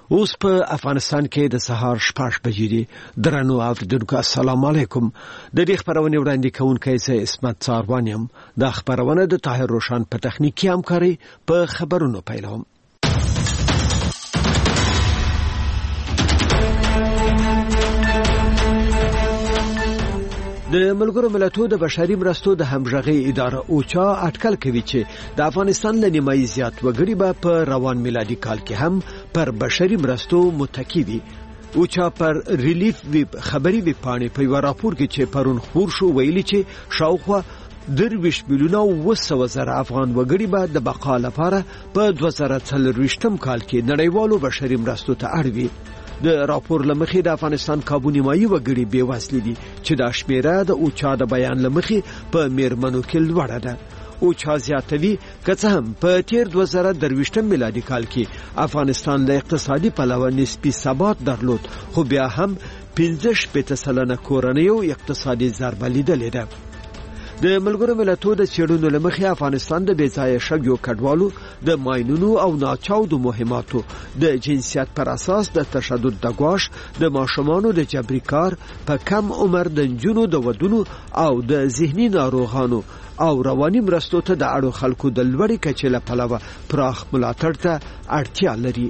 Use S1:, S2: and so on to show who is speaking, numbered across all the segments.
S1: اوس په افغانستان کې د سهار 6 بجې دي. درنو اوریدونکو السلام علیکم. د دې خبرونه وړاندې کوونکی زه اسمت څاروان یم. د خبرونه د طاهر روشن په تخنیکی همکاري په خبرونو پیلوم. د ملګرو ملتونو د بشري مرستو د همغږي اداره اوچا اټکل کوي چې د افغانستان له نیمایي زیات وګړي به په روان میلادي کال کې هم پر بشري مرستو متکی وي. اوچا پر ریلیف ویب خبري ویب پاڼې په یو راپور کې چې پرون خبر شو ویلي چې شاوخوا 23 میلیونه 200,000 افغان وګړي به د بقا لپاره په 2024 کال کې نړیوالو بشري مرستو ته اړ وي. د راپور لمخې د افغانستان کابو نیمایي وګړي بې وسلې دي چې د شمیره د اوچا د بیان لمخې په میرمنو کې لوړه ده. اوچا زیاتوي که څه هم په تیر 2023 میلادي کال کې افغانستان له اقتصادي پلوه نسبي ثبات درلود، خو بیا هم 15% کورنیو اقتصادي ضربه لیدلې ده. د ملګرو ملتونو د څېړنو لمخې افغانستان د بېځایه شګو کډوالو د ماینونو او ناچاودو مهماتو د جنسیت پر اساس د تشدد د ګواښ د ماشومانو د جبري کار په کم عمر د نجونو د ودونو او د ذهني ناروغانو او رواني مرستو ته د اړو خلکو د لوړې کچې له پلوه پراخ ملاتړ ته اړتیا لري.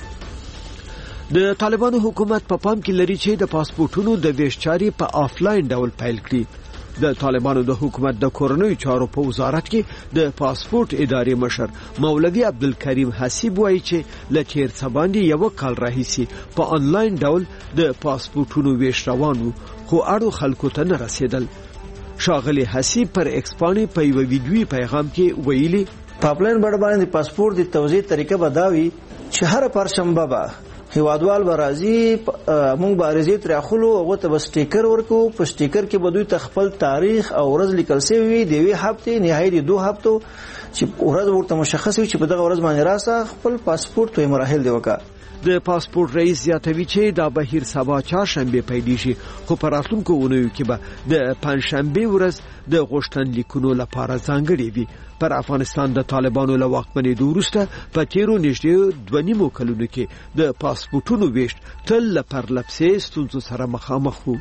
S1: د طالبانو حکومت په پام کې لري چې د پاسپورتونو د ویش چارې په آفلاین ډول پیل کړي. د طالبانو د حکومت د کورنیو چارو په وزارت کې د پاسپورت ادارې مشر مولوي عبدالکریم حسیب وایي چې له تیر څه باندې یو کال راهیسې په آنلاین ډول د پاسپورتونو ویش روان وو، خو اړو خلکو ته نه رسیدل. شاغلی حسیب پر ایکس باندې په یو ویډیوي پیغام کې ویلي
S2: په آنلاین باندې د پاسپورت د توزیع طریقه بداوي چې هر پرشنبه به هیوادوال برازي مونږ بارزي تر اخلو او ته سټیکر ورکو. په سټیکر کې بدوی تخپل تاریخ او ورځ لیکل شوی دی وی هفته نهایي 2 هفتو چې ورځ ورته مشخص وي چې په دغه ورځ باندې راسه خپل پاسپورت په مراحل دی وکړه.
S1: د پاسپورت رئیس زیاتوي چې دا بهیر سبا چهارشنبه پیل شي، خو پر راتلونکو اونیو کې به د پنځشنبه ورځ د غوښتنلیکونو لپاره ځانګړي وي. پر افغانستان د طالبانو له واکمنۍ وروسته په تیرو نږدې 2.5 کلونو کې د پاسپورتونو ویش تل له پرلپسې ستونزو سره مخامخ وو.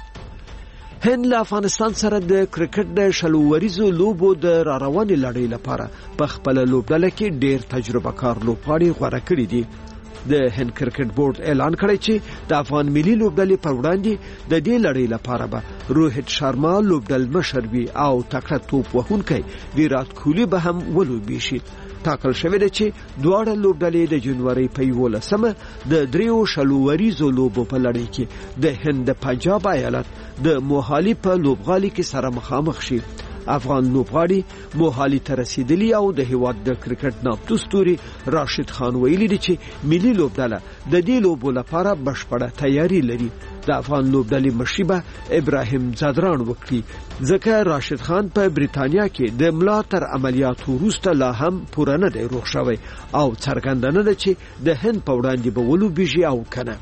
S1: هند له افغانستان سره د کرکټ د شلووریزو لوبو د راروانې لړۍ لپاره په خپل لوبډله کې ډېر تجربه کار لوبغاړي غوره کړي دي. د هند کرکټ بورډ اعلان کړی چې د افغان ملي لوبډلې پر وړاندې د دې لړۍ لپاره به روهیت شرما لوبډل مشر وي او تکړه توپ وهونکی ویرات کوهلی به هم ولوبي شي. ټاکل شوی دی چې دواړه لوبډلې د جنوري په 11 د دریو شلووریزو لوبو په لړۍ کې د هند د پنجاب ایالت د موهالي په لوبغالي کې سره مخامخ شي. افغان لوبغاړي موهالي ته رسیدلی او د هیواد د کرکټ نامتو ستوري راشد خان ویلي دی چې ملي لوبډله د دې لوبو لپاره بشپړه تیاری لري. د افغان لوبډلې مشري به ابراهیم زادران وکړي، ځکه راشد خان په بریتانیا کې د ملا تر عملیاتو وروسته لا هم پوره نه دی روغ شوی او څرګندونه ده چې د هند په وړاندې به ولوبېږي او کنه.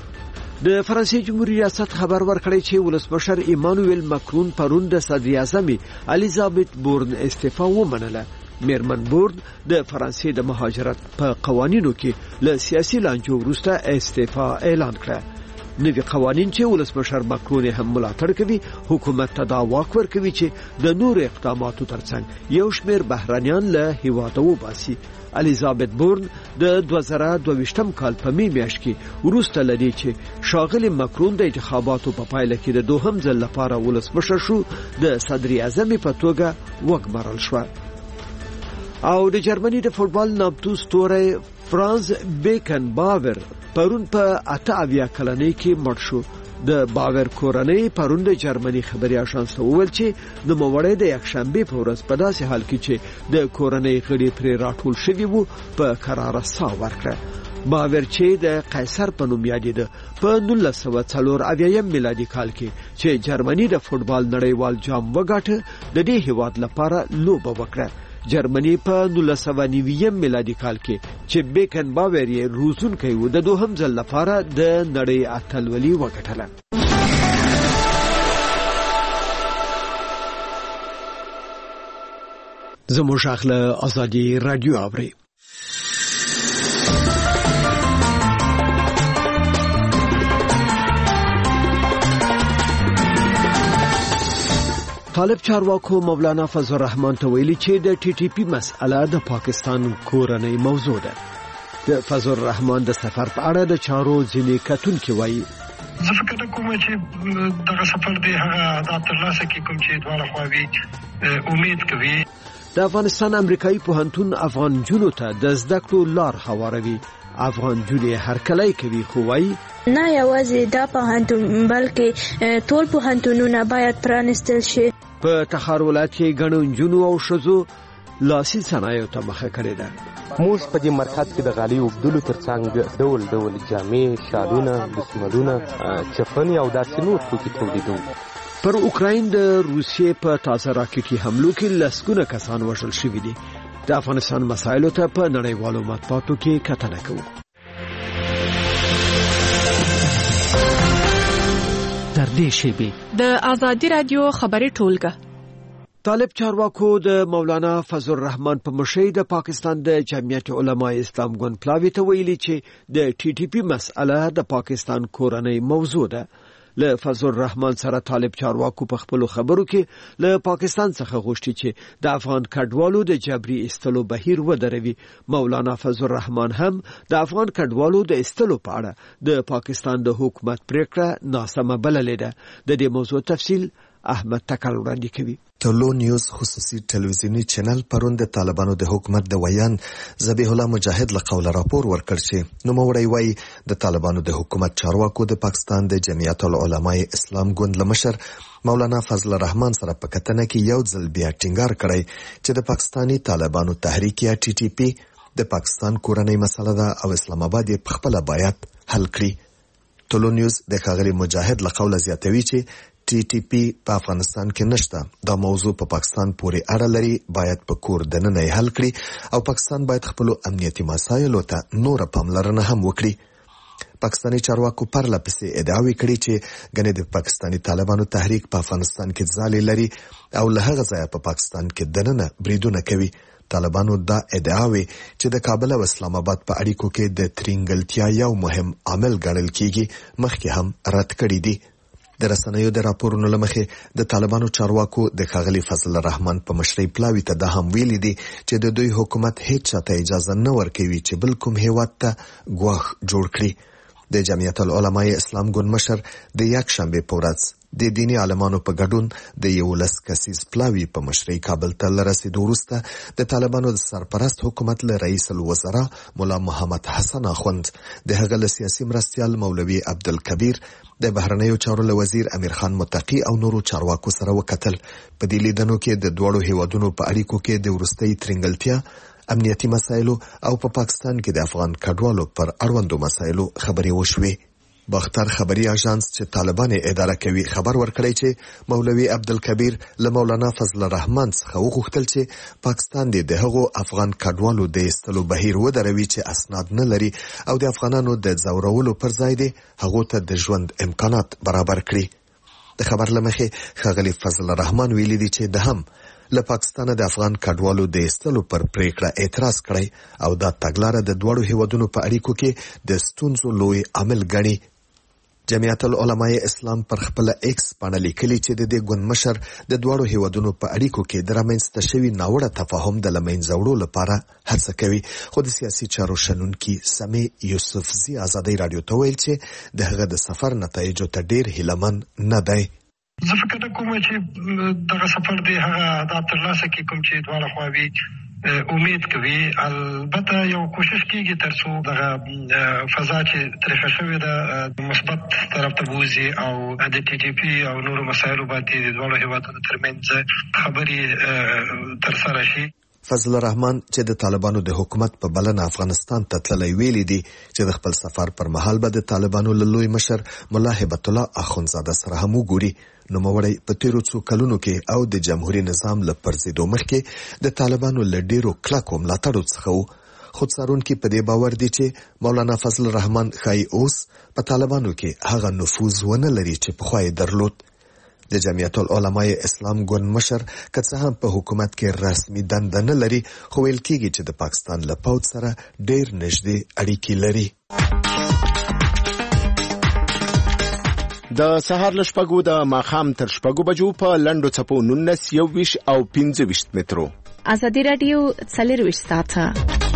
S1: د فرانسې جمهوریت ریاست خبر ورکړی چې ولسمشر ایمانوئل ماکرون پرون د صدر اعظم الیزابت بورن استعفا ومنله. میرمن بورن د فرانسې د مهاجرت په قوانینو کې له سیاسي لانجو وروسته استعفا اعلان کړه. نوي قوانین چې ولسمشر ماکرون هم ملاتړ کوي حکومت ته دا واک ورکوي چې د نور اقداماتو ترڅنګ یو شمېر بهرانيان له هیواده وباسي. الیزابت بورن د 2022 کال په میاشت کې وروسته لدی چې شاغلی ماکرون د انتخاباتو په پایله کې د دوهم ځل لپاره ولسمشر شو د صدر اعظم په توګه وګمارل شو. او د جرمني د فوتبال نامتو ستوری فرانز بیکن باور پرون په 88 کلنۍ کې مړ شو. د باور کورنۍ پرون د جرمني خبري اژانس ته وویل چې د موړې د یکشنبه په ورځ په داسې حال کې چې د کورنۍ غړي پرې راټول شوي وو په قراره ساه ورکړه. باور چې د قیصر په نوم یادېده په 1904 میلادي کال کې چې جرمني د فوتبال نړیوال جام وګاټه د دې هیواد لپاره لوبه وکړه. جرمني په 1990 میلادي کال کې چې بیکن باور یې روزونکی و د دوهم ځل لپاره د نړۍ اتلولي وګټله. زموږ اخله ازادي رادیو اوري. طالب چارواکو مولانا فضل الرحمن ته ویلي چې د ټي ټي پی مسأله د پاکستان کورنۍ موضوع ده. د فضل الرحمن د سفر په اړه د چارو ځینې کتونکي وایي
S3: زه فکر کوم چې دغه سفر دی هغه د ترلاسه کې کوم چې دواړه خواوې امید کوي.
S1: د افغانستان امریکایي پوهنتون افغان جنو ته د زده کړو لار هواروي. افغان جنو هرکلی کوي خو وایي
S4: نه یوازې دا پوهنتون بلکې ټول پوهنتونونه باید پرانستل شي.
S1: په تخار ولایت کې ګڼو نجونو او ښځو لاسي صنایعو ته مخه کړې ده.
S5: موږ په دې مرکز کې د غالۍ اوبدلو ترڅنګ ډول ډول جامې، شالونه، دستمالونه، چپنې او داسې نور توکي تولیدوو.
S1: پر اوکراین د روسیې په تازه راکټي حملو کې لسګونه کسان وژل شوي دي. د افغانستان مسایلو ته په نړیوالو مطبوعاتو کې کتنه کوو.
S6: تر دې شیبې
S7: د آزادی رادیو خبري ټولګه.
S1: طالب چارواکو د مولانا فضل الرحمن په مشرۍ د پاکستان د جمعیت علماء اسلام ګوند پلاوی ته ویلي چې د ټي ټي پی مسأله د پاکستان کورنۍ موضوع ده. له فضل الرحمن سره طالب چارواکو په خپل خبرو کې له پاکستان څخه غوښتي چې د افغان کډوالو د جبري استلو بهیر ودروي. مولانا فضل الرحمن هم د افغان کډوالو د استلو په اړه د پاکستان د حکومت پریکړه ناسمه بللې ده. د دې موضوع تفصیل احمد تکل وړاندې کوي.
S8: تولو نیوز خصوصي ټلویزیونی چینل پرون د طالبانو د حکومت د ویان ذبیح الله مجاهد له قوله راپور ورکړ چې نوموړی وایي د طالبانو د حکومت چارواکو د پاکستان د جمعیت العلماء اسلام ګوند لمشر مولانا فضل الرحمن سره په کتنه کې یو ځل بیا ټینګار کړی چې د پاکستانی طالبانو تحریک یا ټي ټي پی د پاکستان کورنۍ مسله ده او اسلام آباد یې پخپله باید حل کړي. تولو نیوز د ښاغلي مجاهد له قوله زیاتوي چې ټي ټي پی په افغانستان کې نشته. دا موضوع په پاکستان پورې اړه لري، باید په کور دننه حل کړي او پاکستان باید خپل امنیتي مسایلو ته نور پاملرنه هم وکړي. پاکستانی چارواکو پرله پسې ادعاوې کړي چې ګنې د پاکستانی طالبانو تحریک په افغانستان کې ځالې لري او له هغه ځایه په پاکستان کې دننه بریدونه کوي. طالبانو دا ادعاوې چې د کابل او اسلام آباد په اړیکو کې د ترینګلتیا یو مهم عامل ګڼل کیږي مخکې هم رد کړي دي. د رسنیو د راپورونو لمخې د طالبانو چارواکو د ښاغلي فضل الرحمن په مشرۍ پلاوي ته دا هم ویلي دي چې د دوی حکومت هیڅ چاته اجازه نه ورکوي چې بل کوم هیواد ته ګواښ جوړ کړي. د جمعیت العلماء اسلام ګوند مشر د یکشنبې په ورځ د دینی عالمانو په ګډون د 11 کسیز پلاوي په مشرۍ کابل ته لرسېدو وروسته د طالبانو د سرپرست حکومت له رئیس الوزرا مولا محمد حسن اخوند د هغه له سیاسي مرستیال مولوي عبدالکبیر د بهرنیو چارو له وزیر امیر خان متقی او نورو چارواکو سره وکتل. په دې لیدنو کې د دوړو هیوادونو په اړیکو کې د وروستۍ ترینګلتیا، امنیتي مسایلو او په پاکستان کې د افغان کډوالو پر اړوندو مسایلو خبرې وشوې. باختر خبري اژانس چې طالبان اداره کوي خبر ورکړی چې مولوي عبدالکبیر له مولانا فضل الرحمن څخه وغوښتل چې پاکستان د هغو افغان کډوالو د ایستلو بهیر ودروي چې اسناد نه لري او د افغانانو د ځورولو پر ځای د هغو ته د ژوند امکانات برابر کړي. د خبر لمخې ښاغلي فضل الرحمن ویلي دي چې د هم له پاکستانه د افغان کډوالو د ایستلو پر پریکړه اعتراض کړی او دا تګلاره د دوړو هیوادونو په اړیکو کې د ستونزو لوی عامل ګڼي. جمعیت العلماء اسلام پر خپل ایکس باندې لیکلي چې د دې ګوند مشر د دوړو هیوادونو په اړیکو کې د رامنځته شوي ناوړه تفاهم د لمنځه وړلو لپاره هڅه کوي. خو د سیاسي چارو شنونکي سمې یوسفزي آزادۍ رادیو ته ویل چې د هغه د سفر نتایجو ته ډیر هیلمن نه دی.
S3: زه فکر کوم چې دغه سفر دی هغه د ترلاسه کې کوم چې دواړه خواوې امید کوي. البته یو کوشش کیږي ترڅو دغه فضا چې طرحه شوې ده مثبت طرف ته بوځي او د ټي ټي پی او نورو مسایلو باندې د دوه هیوادونو ترمنځ خبرې ترسره شي.
S8: فضل الرحمن چې د طالبانو د حکومت په بلنه افغانستان ته تللی ویلي دي چې د خپل سفر پر مهال به د طالبانو له لوی مشر ملا هبت الله اخونزاده سره هم وګوري. نوموړی په تیرو څو کلونو کې او د جمهوریت نظام له پرځېدو مخکې د طالبانو له ډیرو کلکو ملاتړو څخه و. خو څارونکي په دې باور دي چې مولانا فضل الرحمن ښایي اوس په طالبانو کې هغه نفوذ ونه لري چې پخوا یې درلود. د جمعیت العلماء اسلام ګوند مشر که څه هم په حکومت کې رسمي دنده نه لري خو ویل کېږي چې د پاکستان له پوځ سره ډیر نږدې اړیکې لري.
S9: د سهار له 6 د ماښام تر 6 بجو په لنډو څپو 19 21 او 25 مترو.
S7: ازادي رادیو 24 ساعته.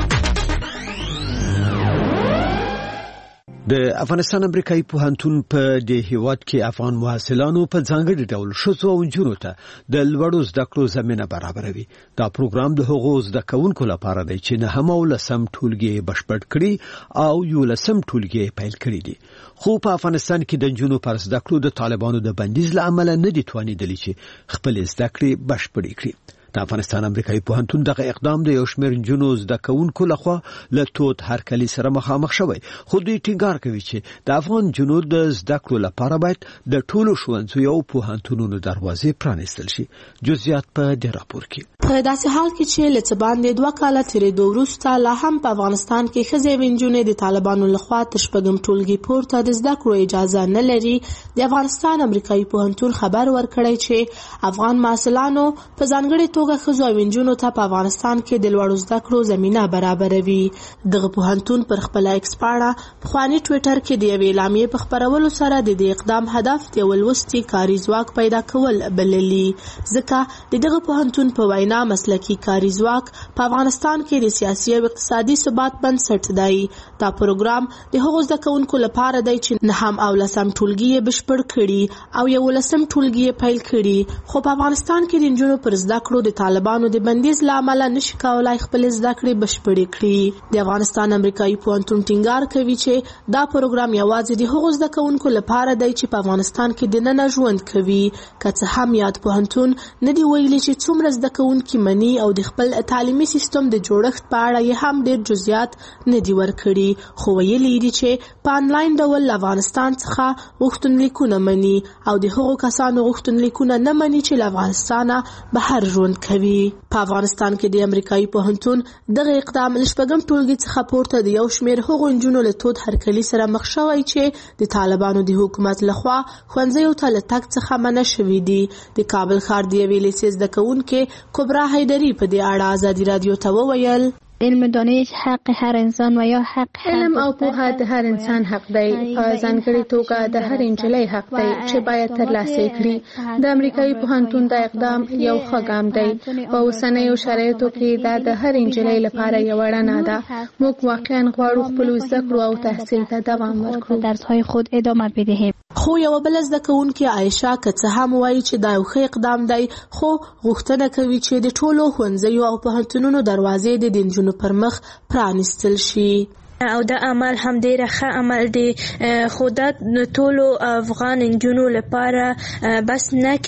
S1: د افغانستان امریکایي پوهنتون په دې هیواد کې افغان محصلانو په ځانګړي ډول ښځو او نجونو ته د لوړو زده کړو زمینه برابروي. دا پروګرام د هغو زده کوونکو لپاره دی چې نه هم ولسم ټولګي بشپړ کړي او یولسم ټولګي پیل کړي دي. خو په افغانستان کې د نجونو پر زده کړو د طالبانو د بندیز له امله نه دي توانیدلي چې خپل زده کړې بشپړې کړي. د افغانستان امریکایي پوهنتون دغه اقدام د یو شمېر نجونو زده کوونکو لخوا له تود هرکلي سره مخامخ شوی، خو دوی ټینګار کوي چې د افغان نجونو د زده کړو لپاره باید د ټولو ښوونځیو او پوهنتونونو دروازې پرانیستل شي. جزئیات په دې راپور کې.
S10: په داسې حال کې چې له څه باندې 2 کاله تېرېدو وروسته لا هم په افغانستان کې ښځې او نجونې د طالبانو لخوا تر 6 ټولګي پورته د زده کړو اجازه نه لري، د افغانستان امریکایي پوهنتون خبر ورکړی چې افغان محصلانو په ځانګړې توګه ښځو او نجونو ته په افغانستان کې د لوړو زده کړو زمینه برابروي. دغه پوهنتون پر خپل ایکس پاڼه پخواني ټویټر کې د یوې اعلامیې په خپرولو سره د دې اقدام هدف د ولوستي کاري ځواک پیدا کول بللي، ځکه د دغه پوهنتون په وینا مسلکي کاري ځواک په افغانستان کې د سیاسي او اقتصادي ثبات بنسټ دی. دا پروګرام د هغو زده کوونکو لپاره دی چې نه هم اولسم ټولګي بشپړ کړي او یولسم ټولګي پیل کړي، خو په افغانستان کې د نجونو پر زده کړو د طالبانو د بندیز له امله نشي کولای خپل زده کړې بشپړې کړي. د افغانستان امریکایي پوهنتون ټینګار کوي چې دا پروګرام یوازې د هغو زده کوونکو لپاره دی چې په افغانستان کې د نن ژوند کوي، که څه هم یاد پوهنتون نه دی ویلي چې څومره زده کوونکي مني او د خپل تعلیمي سیستم د جوړښت په اړه یې هم ډېر جزئیات نه دي ورکړي، خو ویلي دي چې په انلاین ډول افغانستان څخه غوښتنلیکونه مني او د هغو کسانو غوښتنلیکونه نه مني چې له افغانستانه بهر ژوند کوي. په افغانستان کې د امریکایي پوهنتون دغه اقدام له 6 ټولګي څخه پورته د یو شمېر هغو نجونو له تود هرکلي سره مخ شوی چې د طالبانو د حکومت لخوا ښوونځیو ته له تګ څخه منع شوي دي. د کابل ښار د یوې لیسې زده کوونکې کبرا حیدري په دې اړه ازادي رادیو ته وویل:
S11: علم و دانش حق هر انسان و یا حق
S12: علم او پوهه د هر انسان حق دی، په ځانګړې توګه د هر نجلۍ حق دی چې باید ترلاسه کړي. د امریکایي پوهنتون د اقدام یو ښه ګام دی. په اوسنیو شرایطو کې دا د هر نجلۍ لپاره یو اړینه ده. موږ واقعا غواړو خپل زده کړو او تحصیل ته دوام ورکړو،
S11: درس‌های خود ادامه بدهیم.
S10: خو یو بل زده کوونکې عایشه که څه هم وایي چې دا یو ښه اقدام دی، خو غوښتنه کوي چې د ټولو ښوونځیو او پوهنتونونو دروازې د نجونو پر مخ پرانیستل شي.
S4: او دا عمل هم ډیر ښه عمل دی، خو دا ټولو افغان نجونو لپاره بس نه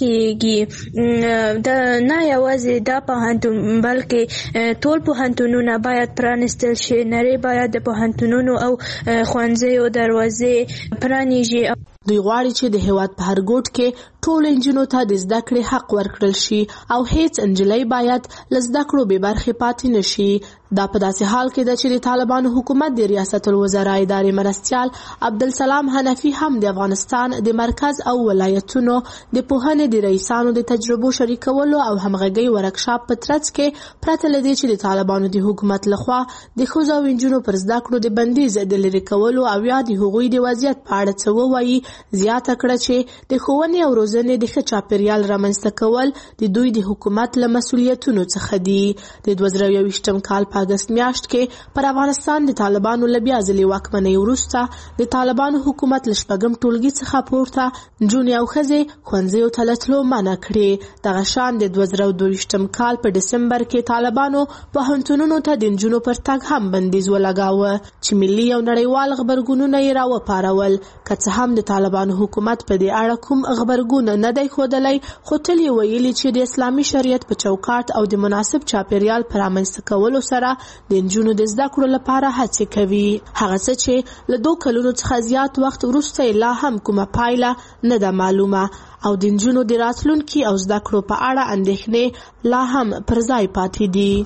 S4: کیږي. دا نه یوازې دا پوهنتون بلکې ټول پوهنتونونه باید پرانیستل شي. نړۍ باید د پوهنتونونو او ښوونځیو دروازې پرانیږي.
S10: دوی غواړي چې د هیواد په هر ګوټ کې ټول نجونو ته د زده کړې حق ورکړل شي او هیڅ نجلۍ باید له زده کړو بې برخې پاتې نشي. دا په داسې حال کې ده چې د طالبانو حکومت د ریاست الوزرا ادارې مرستیال عبدالسلام حنفي هم د افغانستان د مرکز او ولایتونو د پوهنې د رئیسانو د تجربو شریکولو او همغږۍ ورکشاپ په ترڅ کې پرته له دې چې د طالبانو د حکومت لخوا د ښځو او نجونو پر زده کړو د بندیز د لرې کولو او یا د هغوی د وضعیت په اړه څه ووایي، زیاته کړه چې د ښوونې او روزنې د ښه چاپیریال رامنځته کول د دوی د حکومت له مسؤلیتونو څخه دي. د 2021 کال اگست میاشت کې پر افغانستان د طالبانو له بیا ځلې واکمنۍ وروسته د طالبانو حکومت له 6 ټولګي څخه پورته نجونې او ښځې ښوونځیو ته له تلو منع کړې. دغه شان د 2022 کال په ډسمبر کې طالبانو پوهنتونونو ته د نجونو پر تګ هم بندیز ولګاوه چې ملي او نړیوال غبرګونونه یې راوپارول. که څه هم د طالبانو حکومت په دې اړه کوم غبرګون نه دی ښودلی، خو تل یې ویلي چې د اسلامي شریعت په چوکاټ او د مناسب چاپیریال په رامنځته کولو سره د نجونو د زده کړو لپاره هڅې کوي. هغه څه چې له 2 کلونو څخه زیات وخت وروسته لا هم کومه پایله نه ده معلومه او د نجونو د راتلونکي او زده کړو په اړه اندېښنې لا هم پر ځای پاتې دي.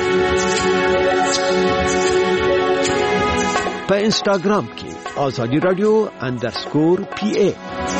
S1: په انسټاګرام کې آزادی رادیو _PA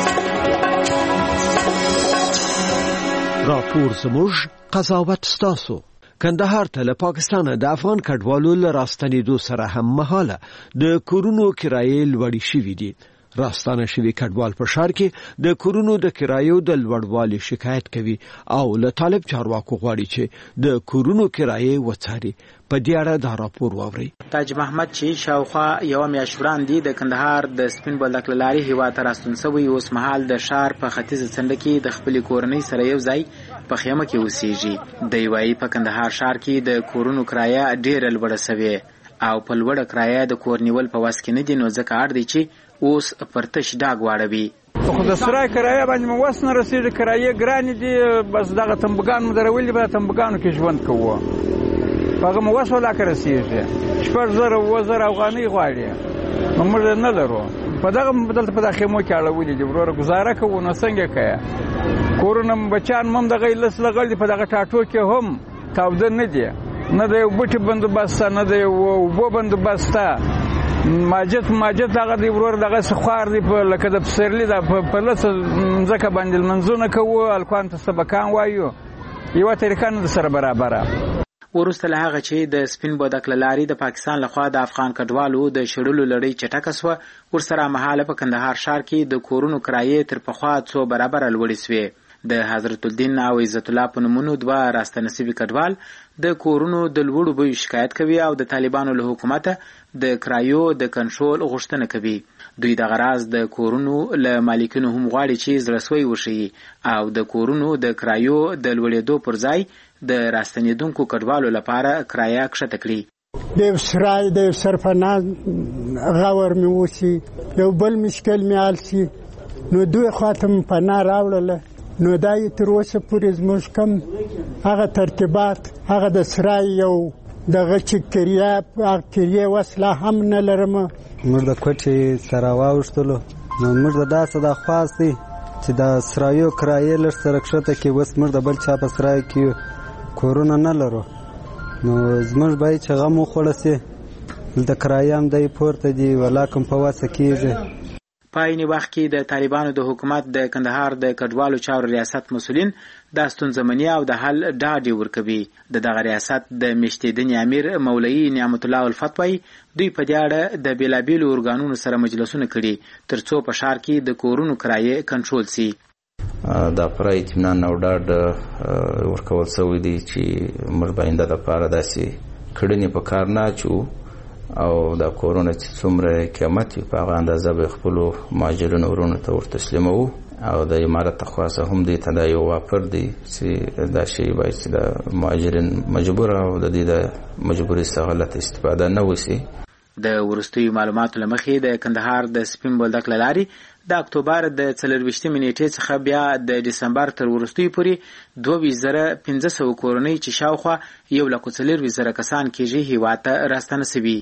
S1: راپور زموږ قضاوت ستاسو. کندهار ته له پاکستان د افغان کډوالو له راستنېدو سره هم مهاله د کورونو کرایې لوړې شوې دي. راستانه شوی کډوال په ښار کې د کورونو د کرایو د لوړوالي شکایت کوي او له طالب چارواکو غواړي چې د کورونو کرایې وڅاري. په دې اړه دا راپور واوري.
S13: تاج محمد چې شاوخوا یو میاشت وړاندې د کندهار د سپین بولدک له لارې هیواد ته راستون شوی، اوس مهال د ښار په ختیځه څنډه کې د خپلې کورنۍ سره یو ځای په خیمه کې اوسېږي. دی وايي په کندهار ښار کې د کورونو کرایه ډېره لوړه شوې او په لوړه کرایه د کور نیول په وس کې نه دي، نو ځکه اړ دی چې اوس پر تش ډاګ واړوي.
S14: خو د سرای کرایه باندې مو وس نه رسېږي، کرایې ګرانې دي، بس دغه تنبګان مو درولي، به تنبګانو کې ژوند کوو، هغه مو وس ولا رسېږي. 6,000 7,000 افغانۍ غواړي، نو موږ نه لرو. په دغه دلته په خیمو کې اړولي دي، وروره گزاره کوو، نو څنګه کوي؟ کورونه بچان هم دغه لس لغړ دي، په دغه ټاټو کې هم تاوده نه دي، نه د یو بوټي بندوبست، نه د یو اوبو بندوبست، ماجد هغه دی ورور دغه خوار دی، په لکه د پسرلی د په لس ځکه باندې منځونه کوو، الکوان ته سبکان وایو، یو طریقه نه سره برابره.
S13: ورسته له هغه چې د سپین بولدک له لارې د پاکستان لخوا د افغان کډوالو د شړلو لړۍ چټکه سوه، ورسره مهاله په کندهار ښار کې د کورونو کرایې تر پخوا څو برابره لوړې سوې. د حضرت الدین او عزت الله په نومونو دوه راستنصیبي کډوال د کورونو د لوړو بیو شکایت کوي او د طالبانو له حکومته د کرایو د کنټرول غوښتنه کوي. دوی دغه راز د کورونو له مالکینو هم غواړي چې زړهسوی وښیي او د کورونو د کرایو د لوړېدو پر ځای د راستنېدونکو کډوالو لپاره کرایه کښته کړي.
S15: د یو سرای د یو سرپناه غور مې وسي، یو بل مشکل مې حل سي، نو دوی خواته مې پناه راوړله، نو دا یې تر اوسه پورې زموږ کم هغه ترتیبات، هغه د سرای یو دغه چې کریه وسله هم نه لرم.
S16: موږ د کوټې سره واوښتلو، نو موږ د داسې د خواست دی چې د سرایو کرایې لږ سره کښته کړي. اوس موږ د بل چا په سرای کې کورونه نه لرو، نو زموږ باید چې غم وخوړه سي، دلته کرایه هم دی پورته دي، ولا کوم په وسه کېږي.
S13: په عین وخت کې د طالبانو د حکومت د کندهار د کډوالو چارو ریاست مسؤلین دا ستونزه مني او د حل ډاډ ورکوي. د دغه ریاست د مشتیدنې امیر مولوي نعمت الله الفتوی دوی په دې اړه د بیلابیلو ارګانونو سره مجلسونه کړي ترڅو په ښار کې د کورونو کرایې کنټرول سي.
S17: دا پر اطمینان او ډاډ ورکول شوی دی چې موږ به آینده لپاره داسې کړنې په کار نه اچو او دا کورونه چې څومره قیمت وي په هغه اندازه به خپلو مهاجرینو ورونو ته ورتسلیموو او د امارت خواصه هم دې ته دا یو واپر دی چې دا شی باید چې د مهاجرین مجبور او د دې د مجبوري څخه غلط استفاده نه وشي.
S13: د وروستیو معلوماتو له مخې د کندهار د سپین بولدک له لارې د اکتوبر د 24 نیټې څخه بیا د دسمبر تر وروستیو پورې 22,500 کورنۍ چې شاوخوا 1,40,000 کسان کېږي هیواد ته راستنه شوي.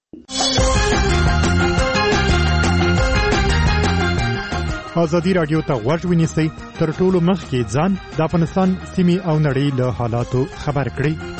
S18: ازادي راډیو ته غوږ ونیسئ، تر ټولو مخکې ځان د افغانستان سیمې او نړۍ له حالاتو خبر کړئ.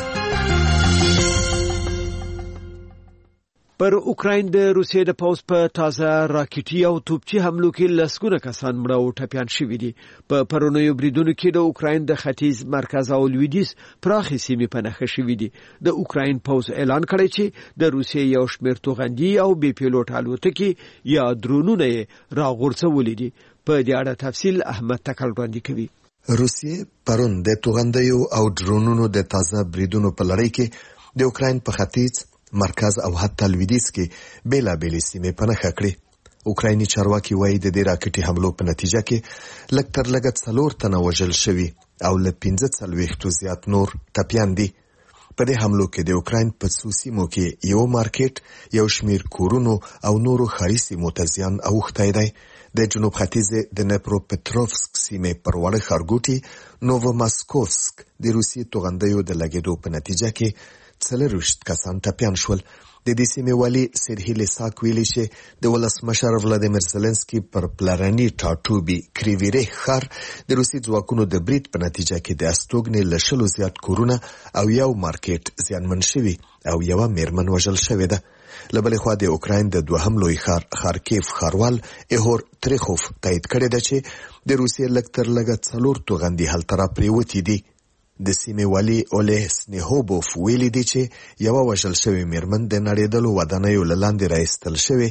S1: پر اوکراین د روسیې د پوځ په تازه راکټي او توپچي حملو کې لسګونه کسان مړه او ټپیان شوي دي. په پرونیو بریدونو کې د اوکراین د ختیځ، مرکز او لویدیځ پراخې سیمې په نښه شوي دي. د اوکراین پوځ اعلان کړی چې د روسیې یو شمېر توغندي او بې پیلوټ الوتکې یا درونونه یې راغورځولي دي. په دې اړه تفصیل احمد تکل وړاندې کوي.
S8: روسیې پرون د توغندیو او درونونو د تازه بریدونو په لړۍ کې د اوکراین په ختیځ، مرکز او حتی لویدیځ کې بیلابېلې سیمې په نښه کړې. اوکرایني چارواکي وایي د دې راکټي حملو په نتیجه کې لږ تر لږه 4 تنه وژل شوي او له 45 زیات نور ټپیان دي. په دې حملو کې د اوکراین په څو سیمو کې یو مارکیټ، یو شمیر کورونو او نورو ښاري سیمو ته زیان اوښتی دی. د جنوب ختیځ د نپروپټروفسک سیمې پر وړه ښارګوټي نووماسکوفسک د روسي توغندیو د لګېدو په نتیجه کې 40 کسان ټپیان شول. د دې سیمې والي سرهی لیساک ویلي چې د ولسمشر ولادیمیر زلنسکي پر پلرني ټاټوبي کریویری ښار د روسي ځواکونو د برید په نتیجه کې د استوګنې له 100 زیات کورونه او یو مارکیټ زیانمن شوي او یوه میرمن وژل شوې ده. له بلې خوا د اوکراین د دوهم لوی ښار خارکیف ښاروال ایهور تریخوف تایید کړی ده چې د روسیې لږ تر لږه 4 توغندي هلته راپرېوتې دي. د سیمې والي اولیه سنیهوبوف ویلي دی چې یوه وژل شوې میرمن د نړېدلو ودانیو له لاندې راایستل شوې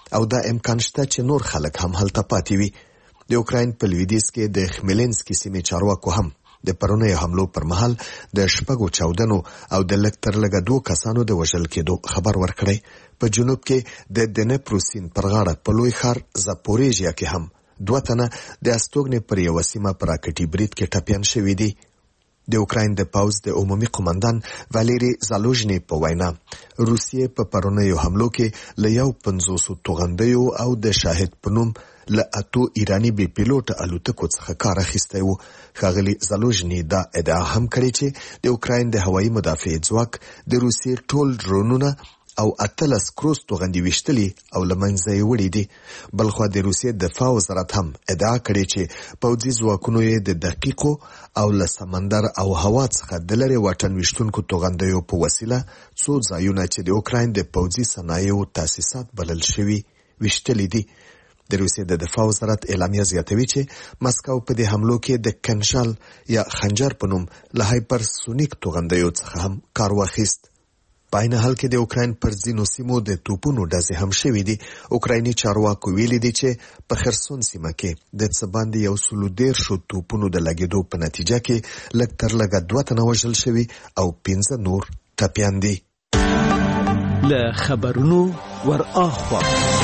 S8: او دا امکان شته چې نور خلک هم هلته پاتې وي. د اوکراین په لویدیځ کې د خمیلنسکي سیمې چارواکو هم د پرونیو حملو پر مهال د 6 چاودنو او د لږ تر لږه 2 کسانو د وژل کېدو خبر ورکړی. په جنوب کې د دنپرو سیند پر غاړه په لوی ښار زاپوریژیا کې هم 2 تنه د استوګنې پر یوه سیمه په راکټي برید کې ټپیان شوي دي. د اوکراین د پوځ د عمومي قومندان واليري زالوژني په وینا روسیې په پرونیو حملو کې له 50 توغندیو او د شاهد په نوم له 8 ایرانی بي پیلوټ الوتکو څخه کار اخیستی و. ښاغلي زالوژني دا ادعا هم کړې چې د اوکراین د هوایي مدافع ځواک د روسیې ټول ډرونونه او 18 کروز توغندي وشتلي او لمنځه یې وړي دي. بلخو د روسیې دفاع وزارت هم ادعا کړې چې پوځي ځواکونو یې د دقیقو او له سمندر او هوا څخه د لرې واټن وشتونکو توغندیو په وسیله څو ځایونه چې د اوکراین د پوځي صنایعو تاسیسات بلل شوي وشتلي دي. د روسیې د دفاع وزارت اعلامیه زیاتوي چې مسکو په دې حملو کې د کنشال یا خنجر په نوم له هایپرسونیک توغندیو څخه هم کار واخیست. په عین حال کې د اوکراین پر ځینو سیمو د توپونو ډزې هم شوې دي. اوکرایني چارواکو ویلي دي چې په خرسون سیمه کې د څه باندې 113 توپونو د لګېدو په نتیجه کې لږ تر لږه 2 تنه وژل شوي او 15 نور ټپیان دي.
S1: له خبرونو ور اخوا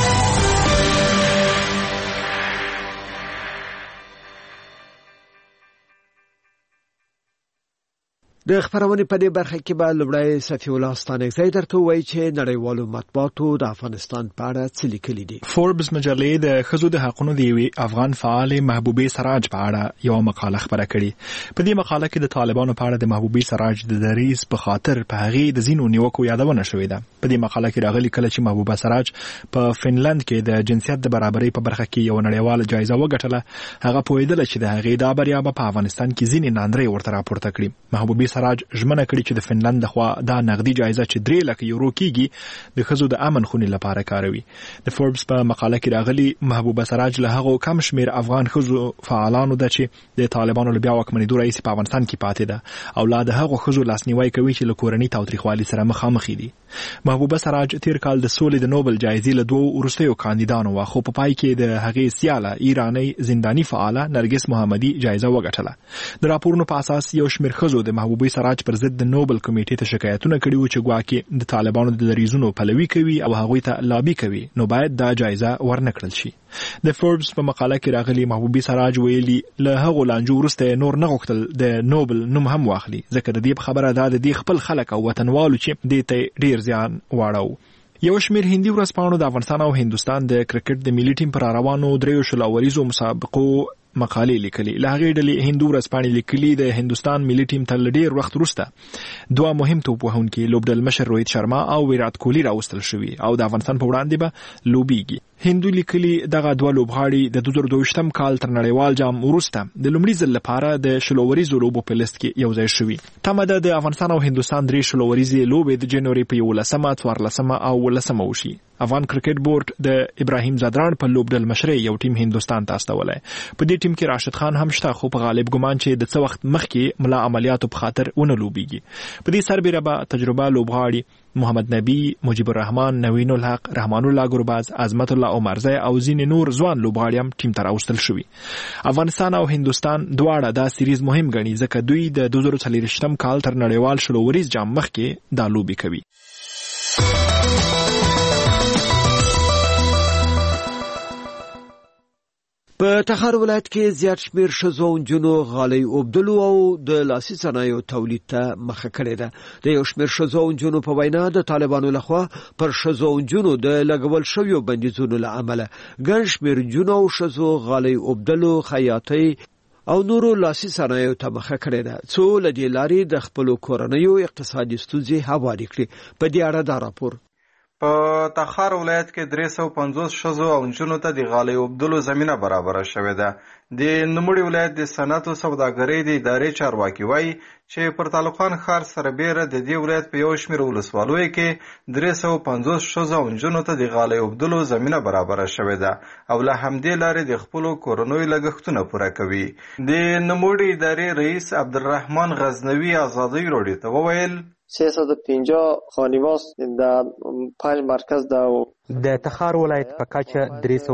S1: د خبرونې په دې برخه کې به لومړی صفي الله ستانکزی درته وایي چې نړیوالو مطبوعاتو د افغانستان په اړه څه لیکلي دي.
S19: فوربس مجلې د ښځو د حقوقو د یوې افغان فعالې محبوبې سراج په اړه یو مقاله خپره کړې. په دې مقاله کې د طالبانو په اړه د محبوبې سراج د دریز په خاطر په هغې د ځینو نیوکو یادونه شوې ده. په دې مقاله کې راغلي کله چې محبوبه سراج په فنلند کې د جنسیت د برابرۍ په برخه کې یو نړیواله جایزه وګټله، هغه پوهېدله چې د هغې دا بریا به په افغانستان کې ځینې ناندرۍ ورته راپورته کړي. محبوبې سراج ژمنه کړې چې د فنلند لخوا دا نغدي جایزه چې 3 لک یورو کېږي د ښځو د امن خونې لپاره کاروي. د فوربس په مقاله کې راغلي محبوبه سراج له هغو کم شمیر افغان ښځو فعالانو ده چې د طالبانو له بیا واکمنېدو راهیسې په افغانستان کې پاتې ده او لا د هغو ښځو لاسنیوی کوي چې له کورني تاوتریخوالي سره مخامخ دي. محبوبه سراج تیر کال د سولې د نوبل جایزې له 2 وروستیو کاندیدانو و، خو په پای کې د هغې سیاله ایرانی زنداني فعاله نرګس محمدي جایزه وګټله. د راپورونو په اساس یو شمیر ښځو د محبوبه سراج پر ضد د نوبل کمیټې ته شکایتونه کړي وو چې ګواکې د طالبانو د دریزونو پلوي کوي او هغوی ته لابي کوي، نو باید دا جایزه ورنکړل شي. د فوربس په مقاله کې راغلي محبوبه سراج ویلي له هغو لانجو وروسته نور نه غوښتل د نوبل نوم هم واخلي، ځکه د دې خبره دا د دې خپل خلک او وطنوالو چې دې ته ډیر زیان واړو. یو شمیر هندي ورځپاڼو د افغانستان او هندوستان د کرکټ د ملي ټیم پر روانو 3 شلوریزو مسابقو مقالې لیکلي. له هغې ډلې هندو ورځپاڼې لیکلي د هندوستان ملي ټیم ته له ډېر وخت وروسته 2 مهم توپ وهونکي لوبډلمشر روهیت شرما او ویرات کوهلي راوستل شوي او د افغانستان په وړاندې به لوبیږي. هندو لیکلي دغه 2 لوبغاړي د 2022م کال تر نړیوال جام وروسته د لومړي ځل لپاره د شلوریزو لوبو په لیست کې یو ځای شوي. تمه ده د افغانستان او هندوستان 3 شلوریزې لوبې د جنوري په 11مه، 14مه او 18مه وشي. افغان کرکټ بورډ د ابراهیم زادران په لوبډلمشرۍ یو ټیم هندوستان ته استولی. په دې ټیم کې راشد خان هم شته، خو په غالب ګمان چې د څه وخت مخکې ملا عملیاتو په خاطر ونه لوبیږي. په دې سربیره به تجربه لوبغاړي محمد نبی، مجیب الرحمن، نوین الحق، رحمان الله ګرباز، عظمت الله عمرزی او ځینې نور ځوان لوبغاړي هم ټیم ته راوستل شوي. افغانستان او هندوستان دواړه دا سیریز مهم ګڼي ځکه دوی د 2024م کال تر نړیوال شلوریز جام مخکې دا لوبې کوي.
S1: په تخار ولایت کې زیات شمیر ښځو او نجونو غالۍ اوبدلو او د لاسي صنایعو تولید ته مخه کړې ده. د یو شمیر ښځو او نجونو په وینا د طالبانو لخوا پر ښځو او نجونو د لګول شویو بندیزونو له امله ګڼ شمیر نجونو او ښځو غالۍ اوبدلو، خیاطۍ او نورو لاسي صنایعو ته مخه کړې ده، څو له دې لارې د خپلو کورنیو اقتصادي ستونزې هوارې کړي. په دې اړه دا راپور.
S20: په تخار ولایت کې 350 ښځو او نجونو ته د غالۍ اوبدلو زمینه برابره شوې ده. د نوموړي ولایت د صنعت او سوداګرۍ د ادارې چارواکي وایي چې پر تعلقان ښار سربیره د دې ولایت په یو شمېر ولسوالیو کې 350 ښځو او نجونو ته د غالۍ اوبدلو زمینه برابره شوې ده او له همدې لارې د خپلو کورنیو لګښتونه پوره کوي. د نوموړي ادارې رئیس عبدالرحمن غزنوي ازادۍ راډیو ته وویل
S21: 350 خانواس د 5 مرکز
S5: د تخار ولایت په کچه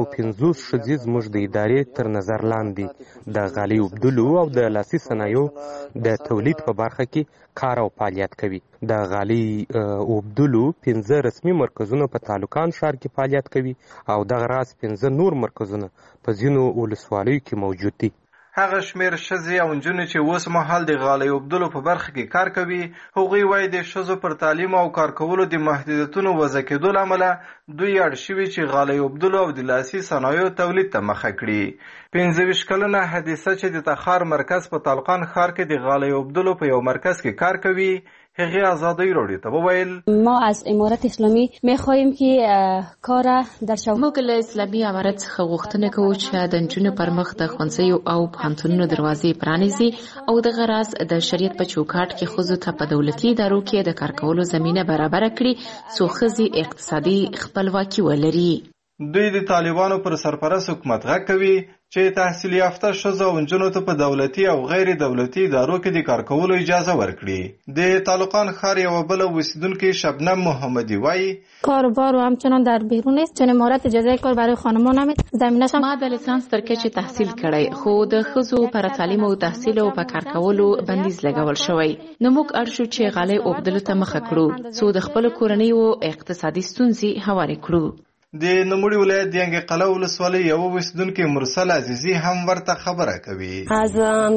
S5: 350 ښځې زموږ د ادارې تر نظر لاندې د غالۍ اوبدلو او د لاسي صنایعو د تولید په برخه کې کار او فعالیت کوي. د غالۍ اوبدلو 15 رسمي مرکزونه په تالوکان ښار کې فعالیت کوي او دغه راز 15 نور مرکزونه په ځینو ولسوالیو کې موجود دي.
S20: هغه شمیر ښځې او نجونې چې اوس مهال د غالۍ اوبدلو په برخه کې کار کوي، هغوی وایي د ښځو پر تعلیم او کار کولو د محدودیتونو وضع کېدو له امله دوی اړ شوي چې غالۍ اوبدلو او د لاسي صنایعو تولید ته مخه کړي. 25 کلنه حدیثه چې د تخار مرکز په تالقان ښار کې د غالۍ اوبدلو په یو مرکز کې کار کوي، هغه آزادی رادیو ته وویل
S22: ما از امارت اسلامی میخواهیم که کار در شوق
S7: موږ له اسلامي امارت څخه غوښتنه کوو چې د نجونو پر مخ د ښوونځیو او پوهنتونونو دروازې پرانیزي او دغه راز د شریعت په چوکاټ کې ښځو ته په دولتي ادارو کې د کار کولو زمینه برابره کړي څو ښځې اقتصادي خپلواکي ولري.
S20: دوی د طالبانو پر سرپرست حکومت غږ کوي چې تحصیل یافته ښځو او نجونو ته په دولتي او غیر دولتي ادارو کې د کار کولو اجازه ورکړي. د تالقان ښار یوه بله اوسیدونکې شبنم محمدی وایي
S22: کاروبار و همچنان در بیرون است، چون امارت اجازه کار برای خانمان نمیده. زمینش
S7: ما د لیسانس تر کچې تحصیل کړی، خو د ښځو پر تعلیم او تحصیل او په کار کولو بندیز لګول شوی. نو موږ اړ شو چې غالۍ اوبدلو ته مخه کړو څو د خپلو کورنیو اقتصادي ستونزې هوارې کړو.
S20: د نوموړي ولایت د ینګي قلعه ولسوالۍ یوه اوسیدونکې مرسل عزیزی هم ورته خبره کوي.
S22: از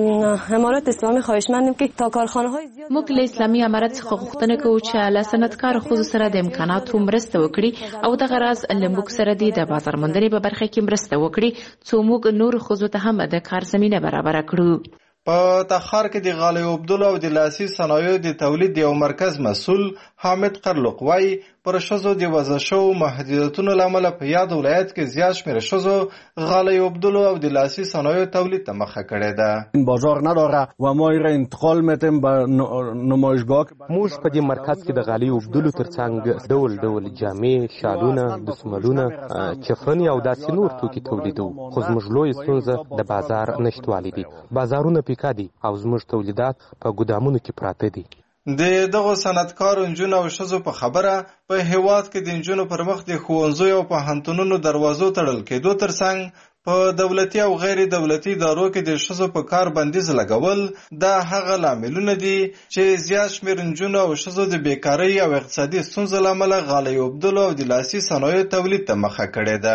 S22: امارت اسلامی خواهشمندیم که تا کارخانه‌های زیاد
S7: موږ له اسلامي امارت څخه غوښتنه کوو چې له صنعتکار ښځو سره د امکاناتو مرسته وکړي او دغه راز له موږ سره د بازار موندنې په برخه کې مرسته وکړي څو موږ نور ښځو ته هم د کار زمینه برابره کړو.
S20: په تخار کې د غالۍ اوبدلو او د لاسي صنایعو د تولید یو مرکز مسؤل حامد قرلق وایي پر ښځو د وضع شوو محدودیتونو له امله په یاد ولایت کې زیات شمېر ښځو غالۍ اوبدلو او د لاسي صنایعو تولید ته مخه کړې ده.
S23: بازار نداره و ما را انتقال میتیم به نمایشگاه.
S5: موږ په دې مرکز کې د غالۍ اوبدلو ترڅنګ ډول ډول جامې، شالونه، دسمالونه، چفن او داسې نور توکي تولیدوو. خو زموږ لویه ستونزه د بازار نشتوالی دي. بازارونه پیکه دي او زموږ تولیدات په ګودامونو کې پراته دي.
S20: د دغو صنعتکارو نجونو او ښځو په خبره په هیواد کې د نجونو پر مخ د ښوونځیو او پوهنتونونو دروازو تړل کېدو ترڅنګ په دولتي او غیر دولتي ادارو کې د ښځو په کار بندیز لګول دا هغه لاملونه دي چې زیات شمېر نجونو او ښځو د بیکارۍ او اقتصادي ستونزو له امله غالۍ اوبدلو او د لاسي صنایعو تولید ته مخه کړې ده.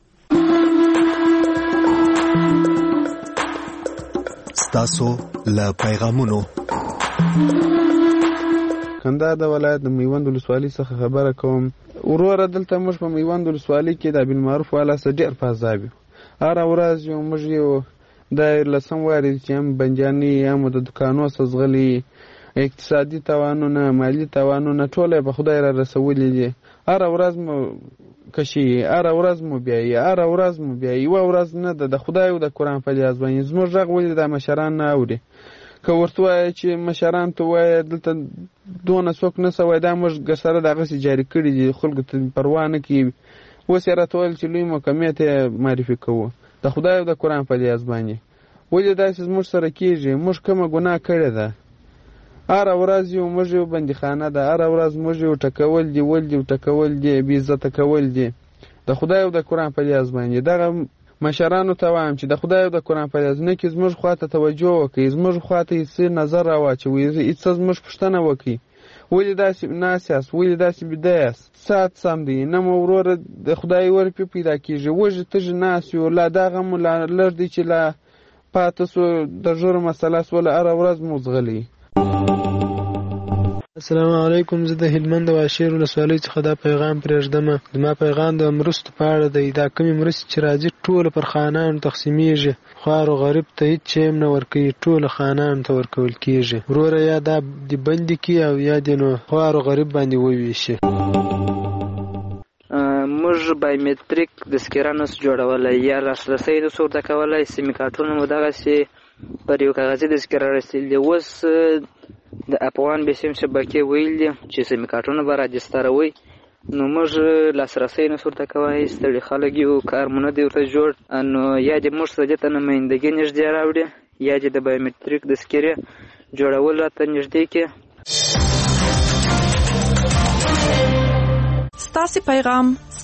S8: ستاسو له پیغامونو
S24: کندهار د ولایت د میوند ولسوالۍ څخه خبره کوم. وروره دلته موږ په میوند ولسوالۍ کې د بالمعروف والا څخه ډېر فضا وي. هره ورځ موږ یو د لسم واري چې هم بنجاني هم د دکانو څخه ځغلي، اقتصادي تاوانونه، مالي تاوانونه ټول په خدای را رسولي دي. هره ورځ مو کشي، هره ورځ مو بیایي، هره ورځ مو بیایي. یوه ورځ نه ده د خدای او د قرآن په لیاز باندې زموږ غږ ولې د مشران نه اوري. که ورته وایه چې مشران ته وایه دلته دونه څوک نه سوی دا موږ سره دغسې جاري کړي دي، خلکو ته پروا نه کوي. اوس یې راته ویل چې لوی محکمې ته معرفي کوو د خدای او د قرآن په لیاز باندې. ولې داسې زموږ سره کېږي؟ موږ کومه ګناه کړې ده؟ هره ورځ یو موږ یو بندیخانه ده، هره ورځ موږ یو ټکول دي، ول دي ټکول دي، بې عزته کول دي د خدای او د قرآن په لیاز باندې. دغه مشرانو ته وایم چې د خدای او د قرآن په لیاز نه کې زموږ خواته توجه وکړي، زموږ خواته هېڅ نظر راواچوي، هېڅ زموږ پوښتنه وکړي. ولې داسې ناست یاست؟ ولې داسې بیده یاست؟ ساعت سم دی نه مو وروره د خدای ور پې پیدا کېږي. وږې تږې ناست یو، لا دغه مو لا لږ دی چې لا پاته سو د ژوره مسله سوله، هره ورځ مو ځغلي.
S25: السلام علیکم. زه د هلمند د واشیر ولسوالۍ څخه دا پیغام پرېږدم. زما پیغام د مرستو په اړه دی. دا کمې مرستې چې راځي ټوله پر خانانو تقسیمیږي، خوار و غریب ته هېڅ شی هم نه ورکوي، ټوله خانانو ته ورکول کېږي. وروره یا دا دې بندې کړي او یا دې نو خوار و غریب باندې وویشي.
S26: موږ بایومټریک تذکره نسو جوړولی یا لاسرسی نسو ورته کولی. سیمې کارټونه مو دغسې پر یو کاغذي تذکره رسېدلي دي. اوس د افغان بسیم شبکې ویل دي چې سیمې کارټونه به راجستروي، نو موږ لاسرسی نسو ورته کولی. ستړي خلک یو، کار مو نه دی ورته جوړ. نو یا دې موږ ته دې ته نمایندګي نږدې راوړي یا دې د بایومټریک تذکرې جوړول راته نږدې کړي.
S2: ستاسو پیغام